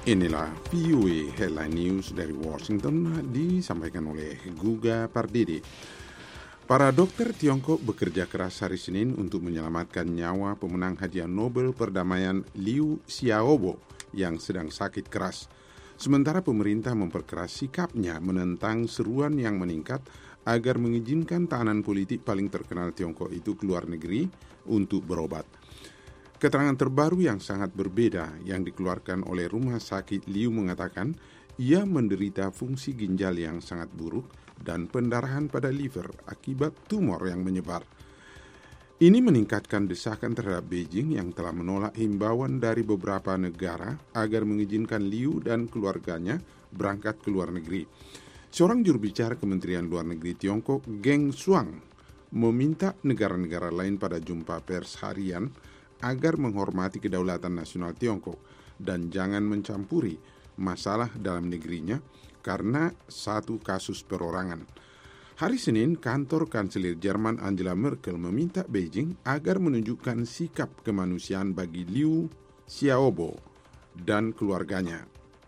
Inilah VOA Headline News dari Washington disampaikan oleh Guga Pardidi. Para dokter Tiongkok bekerja keras hari Senin untuk menyelamatkan nyawa pemenang hadiah Nobel Perdamaian Liu Xiaobo yang sedang sakit keras. Sementara pemerintah memperkeras sikapnya menentang seruan yang meningkat agar mengizinkan tahanan politik paling terkenal Tiongkok itu keluar negeri untuk berobat. Keterangan terbaru yang sangat berbeda yang dikeluarkan oleh Rumah Sakit Liu mengatakan ia menderita fungsi ginjal yang sangat buruk dan pendarahan pada liver akibat tumor yang menyebar. Ini meningkatkan desakan terhadap Beijing yang telah menolak himbauan dari beberapa negara agar mengizinkan Liu dan keluarganya berangkat ke luar negeri. Seorang juru bicara Kementerian Luar Negeri Tiongkok, Geng Shuang, meminta negara-negara lain pada jumpa pers harian agar menghormati kedaulatan nasional Tiongkok dan jangan mencampuri masalah dalam negerinya karena satu kasus perorangan. Hari Senin, kantor Kanselir Jerman Angela Merkel meminta Beijing agar menunjukkan sikap kemanusiaan bagi Liu Xiaobo dan keluarganya.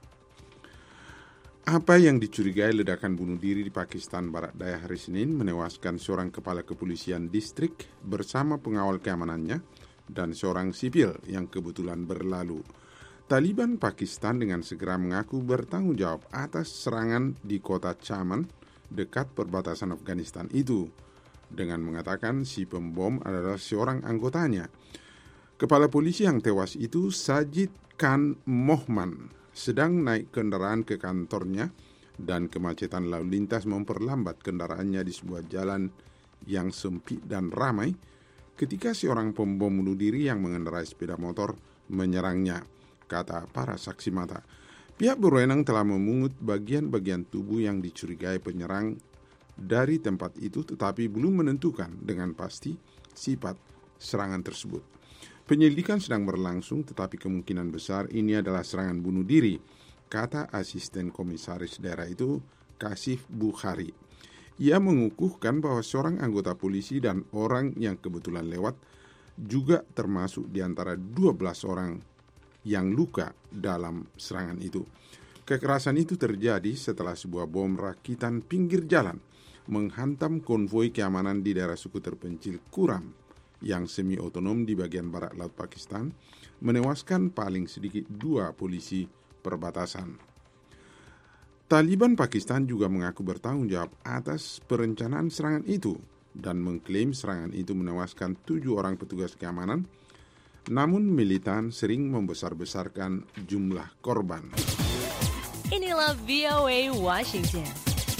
Apa yang dicurigai ledakan bunuh diri di Pakistan Barat Daya hari Senin menewaskan seorang kepala kepolisian distrik bersama pengawal keamanannya dan seorang sipil yang kebetulan berlalu. Taliban Pakistan dengan segera mengaku bertanggung jawab atas serangan di kota Chaman dekat perbatasan Afghanistan itu, dengan mengatakan si pembom adalah seorang anggotanya. Kepala polisi yang tewas itu, Sajid Khan Mohman, sedang naik kendaraan ke kantornya dan kemacetan lalu lintas memperlambat kendaraannya di sebuah jalan yang sempit dan ramai ketika seorang pembom bunuh diri yang mengendarai sepeda motor menyerangnya, kata para saksi mata. Pihak berwenang telah memungut bagian-bagian tubuh yang dicurigai penyerang dari tempat itu tetapi belum menentukan dengan pasti sifat serangan tersebut. Penyelidikan sedang berlangsung tetapi kemungkinan besar ini adalah serangan bunuh diri, kata asisten komisaris daerah itu, Kasif Bukhari. Ia mengukuhkan bahwa seorang anggota polisi dan orang yang kebetulan lewat juga termasuk di antara 12 orang yang luka dalam serangan itu. Kekerasan itu terjadi setelah sebuah bom rakitan pinggir jalan menghantam konvoi keamanan di daerah suku terpencil Kuram yang semi-otonom di bagian barat laut Pakistan, menewaskan paling sedikit 2 polisi perbatasan. Taliban Pakistan juga mengaku bertanggung jawab atas perencanaan serangan itu dan mengklaim serangan itu menewaskan 7 orang petugas keamanan, namun militan sering membesar-besarkan jumlah korban. Inilah VOA Washington.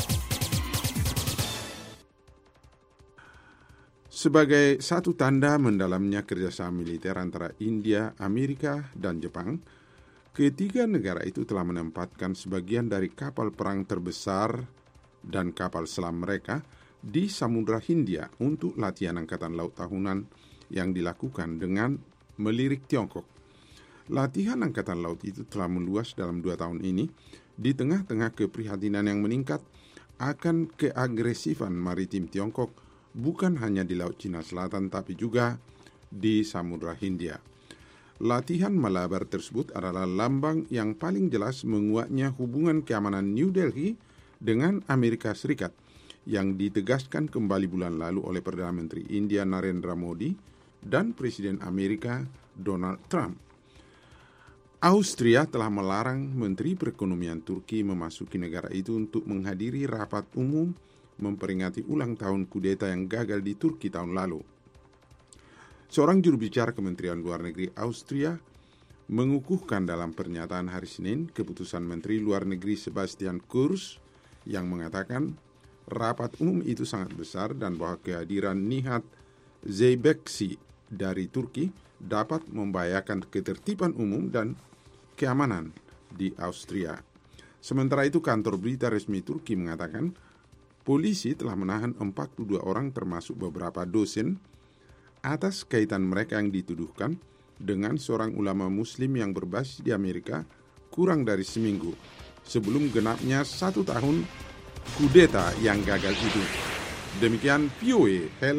Sebagai satu tanda mendalamnya kerjasama militer antara India, Amerika, dan Jepang, ketiga negara itu telah menempatkan sebagian dari kapal perang terbesar dan kapal selam mereka di Samudra Hindia untuk latihan angkatan laut tahunan yang dilakukan dengan melirik Tiongkok. Latihan angkatan laut itu telah meluas dalam 2 tahun ini di tengah-tengah keprihatinan yang meningkat akan keagresifan maritim Tiongkok bukan hanya di Laut Cina Selatan tapi juga di Samudra Hindia. Latihan Malabar tersebut adalah lambang yang paling jelas menguatnya hubungan keamanan New Delhi dengan Amerika Serikat yang ditegaskan kembali bulan lalu oleh Perdana Menteri India Narendra Modi dan Presiden Amerika Donald Trump. Austria telah melarang Menteri Perekonomian Turki memasuki negara itu untuk menghadiri rapat umum memperingati ulang tahun kudeta yang gagal di Turki tahun lalu. Seorang juru bicara Kementerian Luar Negeri Austria mengukuhkan dalam pernyataan hari Senin keputusan Menteri Luar Negeri Sebastian Kurz yang mengatakan rapat umum itu sangat besar dan bahwa kehadiran Nihat Zeybekci dari Turki dapat membahayakan ketertiban umum dan keamanan di Austria. Sementara itu kantor berita resmi Turki mengatakan polisi telah menahan 42 orang termasuk beberapa dosen atas kaitan mereka yang dituduhkan dengan seorang ulama muslim yang berbasis di Amerika kurang dari seminggu sebelum genapnya 1 tahun kudeta yang gagal itu. Demikian VOA